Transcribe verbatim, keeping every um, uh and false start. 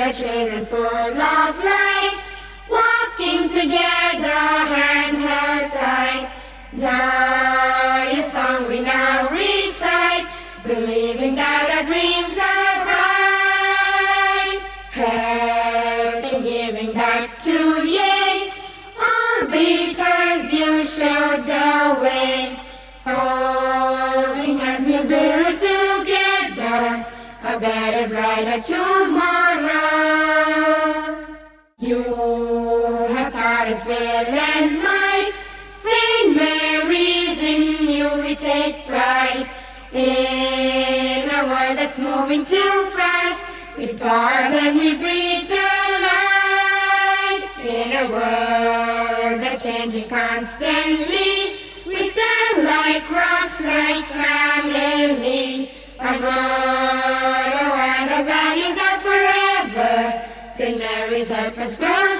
are children full of light, walking together, hands held tight. Joyous song we now recite, believing that our dreams are bright. Helping, giving back to ye, all because you showed the way. Holding hands we build together a better, brighter tomorrow. You have taught us will and might, Saint Mary's in you we take pride. In a world that's moving too fast, we pause and we breathe the light. In a world that's changing constantly, we stand like rocks, like family. Our motto and our values are forever. Saint Mary's help us grow